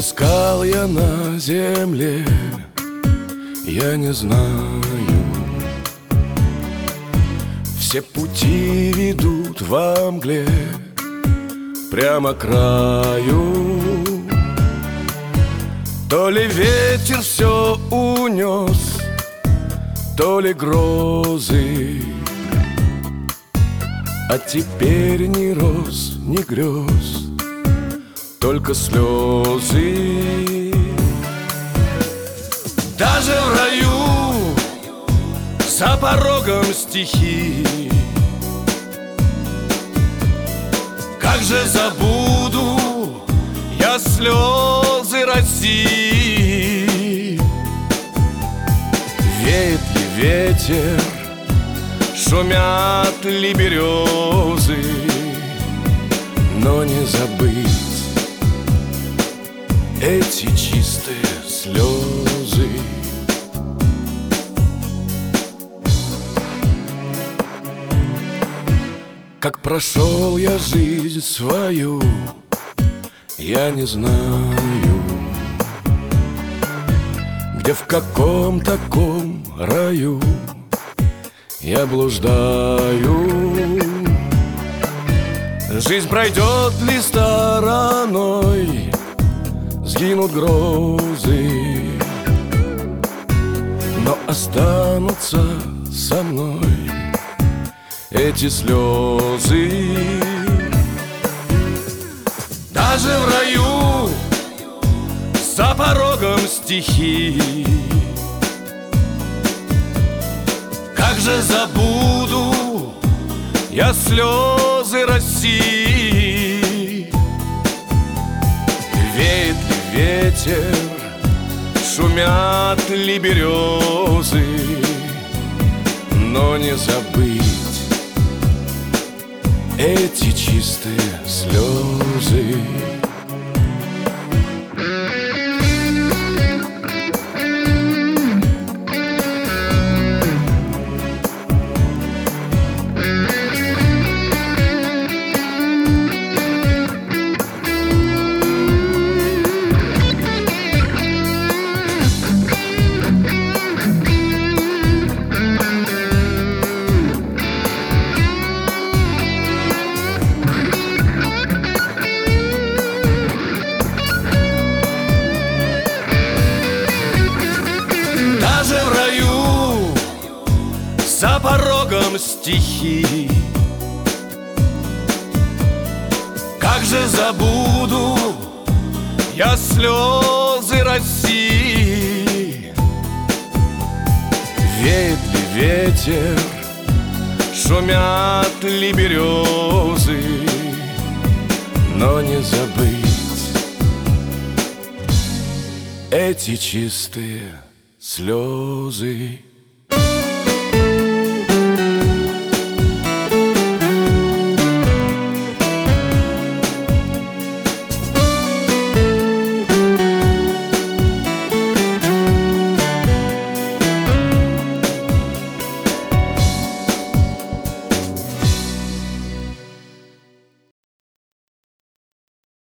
искал я на земле, я не знаю. Все пути ведут во мгле прямо к краю. То ли ветер все унес, то ли грозы, а теперь ни роз, ни грез, только слезы. Даже в раю, за порогом стихи, как же забуду я слезы России. Веет ли ветер, шумят ли березы, но не забыть эти чистые слезы. Как прошел я жизнь свою, я не знаю, где в каком таком раю я блуждаю. Жизнь пройдет ли стороной, сгинут грозы, но останутся со мной эти слезы. Даже в раю, за порогом стихи, как же забуду я слезы России. Веет ли ветер, шумят ли березы, но не забыть эти чистые слезы. Даже в раю, за порогом стихи, как же забуду я слезы России. Веет ли ветер, шумят ли березы, но не забыть эти чистые слезы.